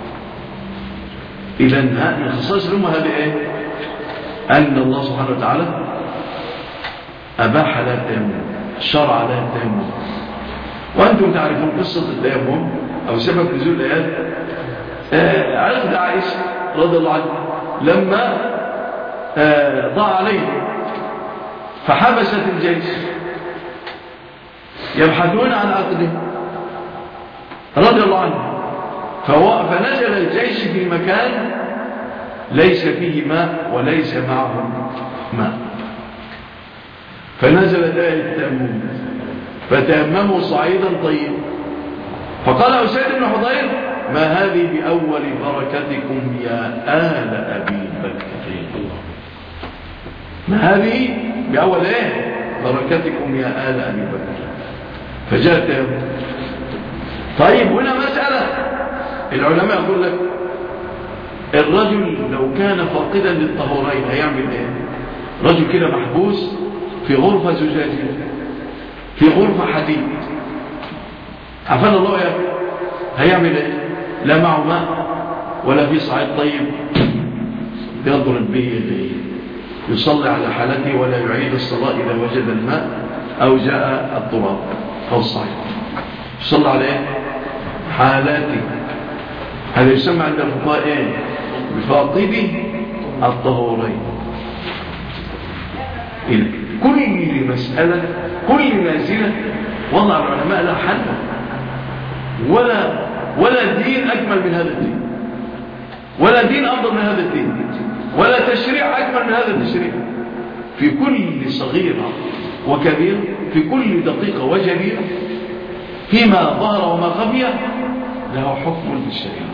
إذا من خصائص الأمة هذه إيه؟ أن الله سبحانه وتعالى أباح لها التيمم، شرع لها التيمم. وأنتم تعرفون قصة التيمم أو سبب نزول الآيات. آه عقد عائشة رضي الله عنها لما آه ضاع عليه فحبست الجيش يبحثون عن عقده رضي الله عنه، فنزل الجيش في مكان ليس فيه ماء وليس معهم ماء، فنزلت آية التيمم فتيمموا صعيدا طيبا. فقال أسيد بن حضير: ما هذه بأول بركتكم يا آل أبي بكر؟ ما هذه بأول إيه بركتكم يا آل أبي بكر؟ فجاء التيمم. طيب هنا مسألة العلماء يقول لك الرجل لو كان فاقدا للطهورين هيعمل ايه؟ رجل كده محبوس في غرفة زجاجية في غرفة حديد، عفان الله يا هيعمل ايه؟ لا معه ماء ولا في صعيد طيب يضرب به يصلي على حالته ولا يعيد الصلاة إذا وجد الماء أو جاء التراب أو الصعيد، يصلي على ايه؟ حالته. هذا يسمى عند الفقهاء ايه؟ بفاقد الطهورين. كل مسألة كل نازلة وضع العلماء لها حل، ولا ولا دين أكمل من هذا الدين، ولا دين أفضل من هذا الدين، ولا تشريع أكمل من هذا التشريع. في كل صغيرة وكبيرة، في كل دقيقة وجليلة، فيما ظهر وما خفي له حكم بالشريعة.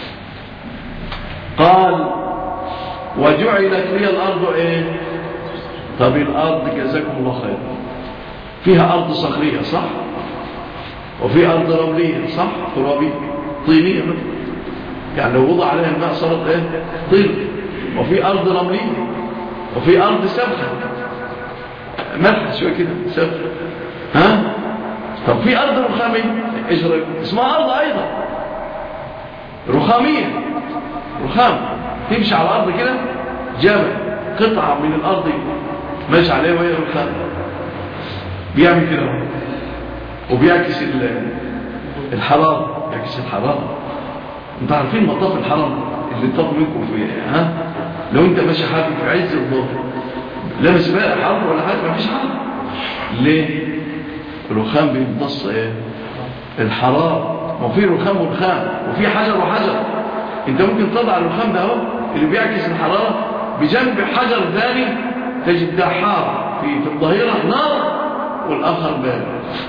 قال: وجعلت لي الأرض إيه؟ طب الأرض جزاكم الله خير فيها أرض صخرية صح؟ وفي أرض رملية صح؟ ترابية طينية مثل. يعني لو وضع عليها الماء صارت إيه؟ طين. وفي أرض رملية وفي أرض سبخة ملح شوية كده سبخة. ها؟ طب في أرض رخامية إجرى اسمها أرض أيضا رخامية، رخام تمشي على الأرض كده جبل قطعة من الأرض ماشي عليها وهي رخام، بيعمل كده وبيعكس الحرارة، يعكس الحرارة. انتوا عارفين مطاف الحرام اللي طاب منكم في ها؟ لو انت ماشي حافي في عز الظهر لابس بقى حرب ولا حاجة مفيش حرب. ليه؟ الرخام بيمتص ايه؟ الحرارة. وفي رخام ورخام وفي حجر وحجر. انت ممكن تضع الرخام ده اهو اللي بيعكس الحرارة بجنب حجر ثاني تجد ده حار في في الظهيرة نار والآخر بارد.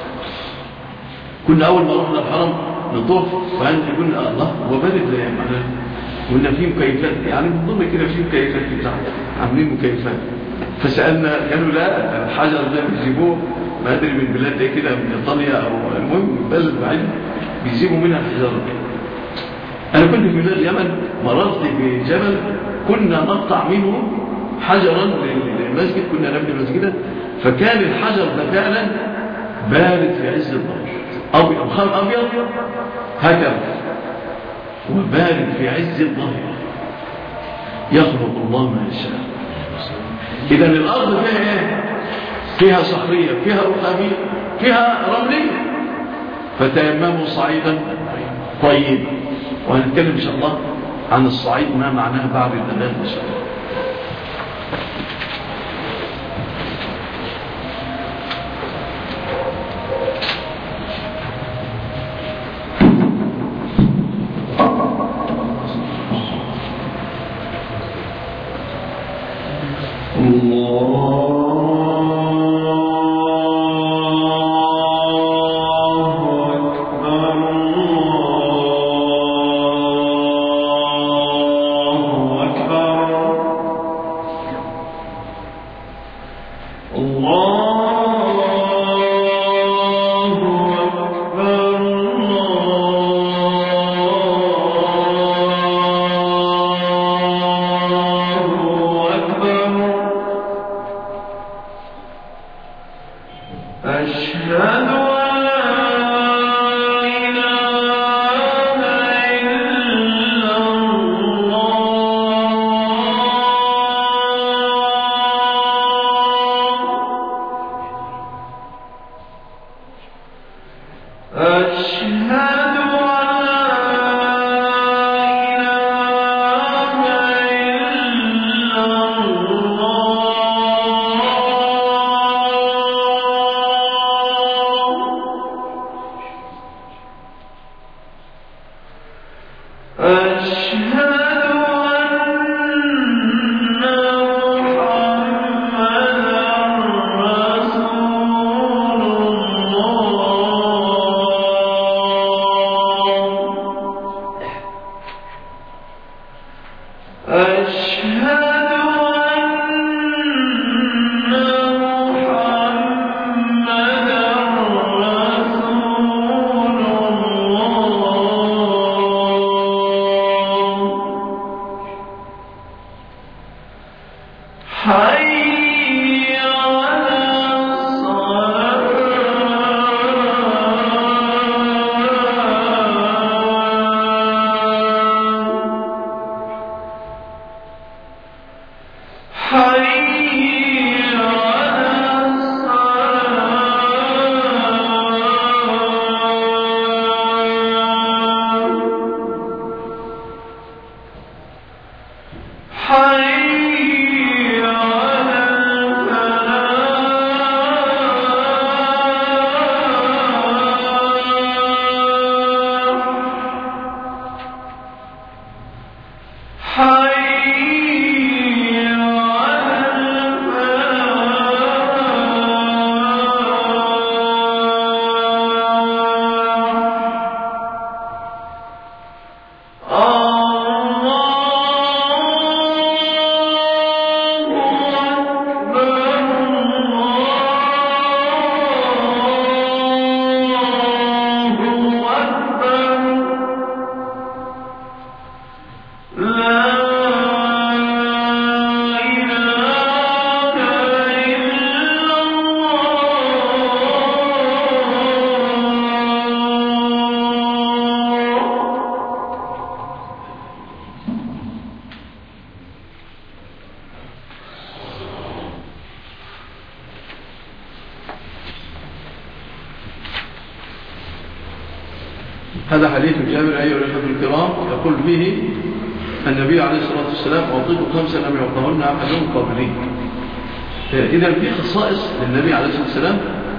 كنا أول ما رحنا الحرم نطوف فأنت قلنا الله هو بارد ليه يعني؟ قلنا في مكيفات يعني بالضبط كده في مكيفات بتاع عاملين مكيفات. فسألنا قالوا لا الحجر ده بيجيبوه ما أدري من بلاد ايه كده من إيطاليا أو المهم بلد بعيد بيجيبوا منها الحجارة. أنا كنت في بلاد اليمن مررت بجبل كنا نقطع منه حجرا للمسجد، كنا نبني مسجدا، فكان الحجر ده فعلا بارد في عز الظهر أبيض خام أبيض هكذا وبارد في عز الظهر. يخلق الله ما يشاء. إذا الأرض فيها إيه؟ فيها صخرية فيها رخامية فيها رملية. فتيمموا صعيدا طيب. وهنتكلم إن شاء الله عن الصعيد ما معناه بعد الأذان إن شاء الله. حي على هذا حديث جابر أيها الأخوة الكرام يقول فيه النبي عليه الصلاة والسلام أعطيت خمسا لم يعطهن أحد قبلي. إذا في خصائص للنبي عليه الصلاة والسلام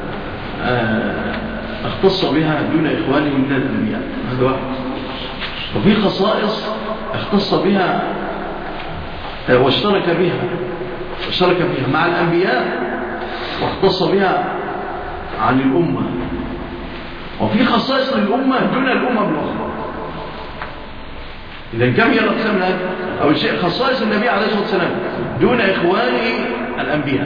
اختص بها دون إخوانه من الأنبياء، هذا واحد. وفي خصائص اختص بها واشترك بها واشترك بها مع الأنبياء واختص بها عن الأمة. وفي خصائص للأمة دون الأمم الأخرى. إذا كم هي الأقسام الآن؟ أول شيء خصائص النبي عليه الصلاة والسلام دون إخوانه الأنبياء،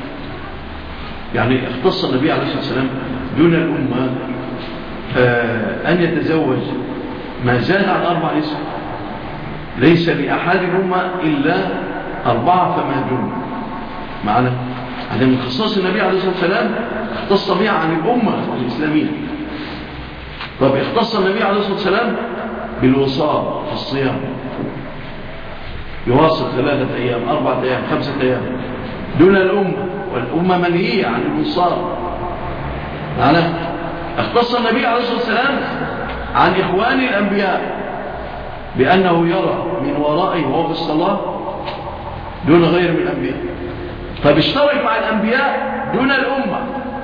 يعني اختص النبي عليه الصلاة والسلام دون الأمة أن يتزوج ما زاد عن أربع نساء، ليس لأحد الأمة إلا أربعة فما دون. معنا هذا من خصائص النبي عليه الصلاة والسلام اختص بها عن الأمة الإسلامية. طب اختص النبي عليه الصلاة والسلام بالوصال في الصيام، يواصل ثلاثة أيام أربعة أيام خمسة أيام دون الأمة، والأمة منهية عن الوصال. معنا اختص النبي عليه الصلاة والسلام عن إخوان الأنبياء بأنه يرى من ورائه وهو في الصلاة دون غير من الأنبياء. طب اشترك مع الأنبياء دون الأمة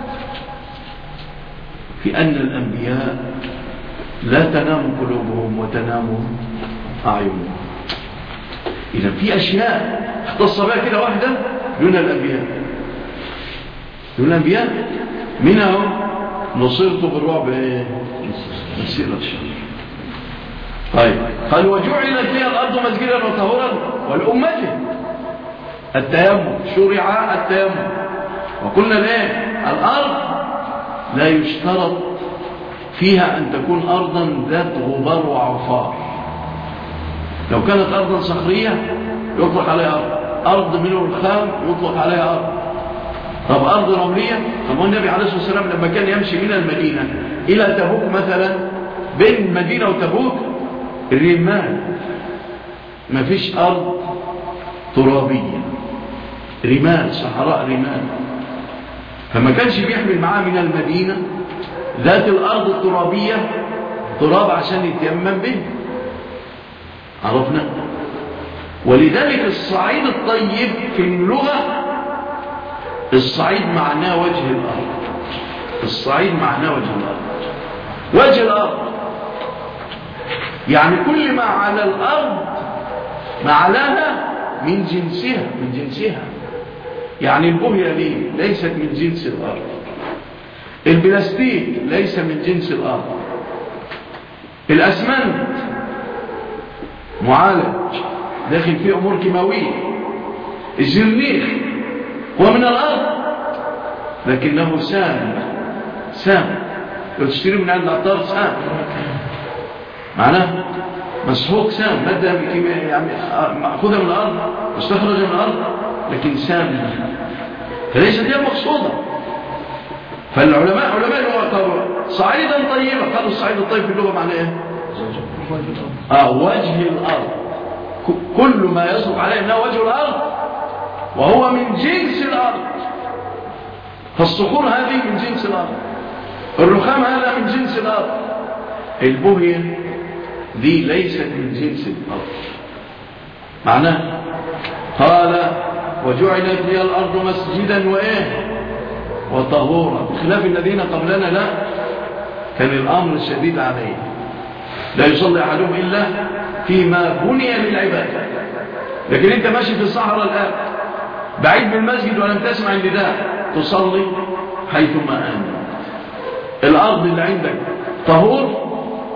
في أن الأنبياء لا تنام قلوبهم وتنام أعينهم. إذا في أشياء اختص بها كده واحدة دون الأنبياء دون الأنبياء منهم نصرت بالرعب مسيرة الشر. طيب قال وجعلت فيها الأرض مسجدا وطهورا والأمة التيمم، شرع التيمم. وقلنا ليه الأرض لا يشترط فيها أن تكون أرضا ذات غبار وعفار. لو كانت أرضا صخرية يطلق عليها أرض، أرض من الرخام يطلق عليها أرض. طب أرض رملية، طب النبي عليه الصلاة والسلام لما كان يمشي من المدينة إلى تبوك مثلا، بين المدينة وتبوك الرمال، ما فيش أرض ترابية، رمال، صحراء رمال. فما كانش بيحمل معاه من المدينة ذات الأرض الترابية تراب عشان يتيمم به. عرفنا؟ ولذلك الصعيد الطيب في اللغة الصعيد معناه وجه الأرض. الصعيد معناه وجه الأرض. وجه الأرض يعني كل ما على الأرض ما علاها من جنسها من جنسها يعني البوية دي ليست من جنس الأرض، البلاستيك ليس من جنس الأرض، الأسمنت معالج داخل فيه أمور كيماوية، الزرنيخ هو من الأرض لكنه سام سام لو تشتري من عند العطار سام معناه مسحوق سام، مادة يعني مأخوذة من الأرض مستخرجة من الأرض لكن سامة، فليست هي المقصودة. فالعلماء علماء اللغة قالوا صعيدا طيبا، قالوا الصعيد الطيب في اللغة معناه ايه؟ آه وجه الأرض، كل ما يصف عليه أنه وجه الأرض وهو من جنس الأرض. فالصخور هذه من جنس الأرض، الرخام هذا من جنس الأرض، البهية دي ليست من جنس الأرض. معناه قال وجعلت لي الأرض مسجدا وإيه وطهورا، بخلاف الذين قبلنا لا، كان الأمر الشديد عليه، لا يصلي أحدهم إلا فيما بني للعبادة. لكن أنت ماشي في الصحراء الآن بعيد من المسجد ولم تسمع النداء، تصلي حيثما أنت. الأرض اللي عندك طهور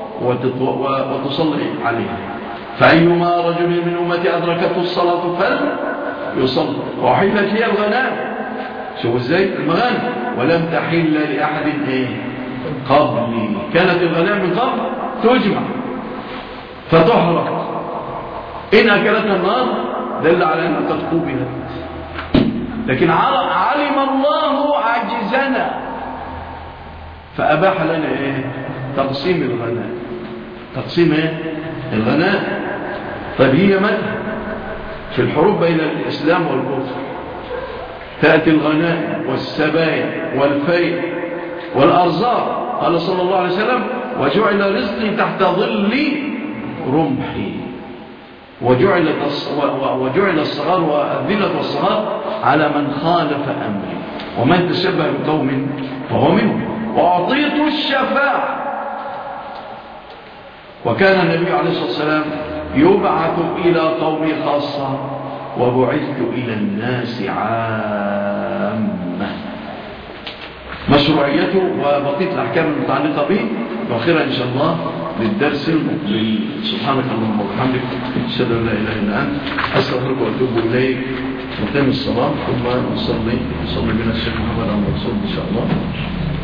وتصلي عليها. فأيما رجل من أمتي أدركته الصلاة فليصلي. وحلت لي الغنائم، شوف ازاي المغانم، ولم تحل لأحد ايه قبلي. كانت الغنائم من قبل تجمع فتحرق، إن أكلتها النار دل على أنها قد قبلت. لكن علم الله عجزنا فأباح لنا ايه تقسيم الغنائم. تقسيم ايه الغنائم. طيب هي متى في الحروب بين الإسلام والكفر تأتي الغنائم والسبايا والفيء والأرزاق. قال صلى الله عليه وسلم وجعل رزقي تحت ظل رمحي، وجعل وجعل الصغار والذلة والصغار على من خالف أمري، ومن تشبه بقوم فهو منهم. وأعطيت الشفاعة، وكان النبي عليه الصلاة والسلام يبعث إلى قومه خاصة وبعثت إلى الناس عامة. مشروعيته وبقية الأحكام المتعلقة به وآخرها إن شاء الله للدرس المقبل. سبحانك اللهم وبحمدك، أشهد أن لا إله إلا أنت، أستغفرك وأتوب إليك. نتم الصلاة ثم نصلي نصلي بنا الشيخ محمد عبد الرسول إن شاء الله.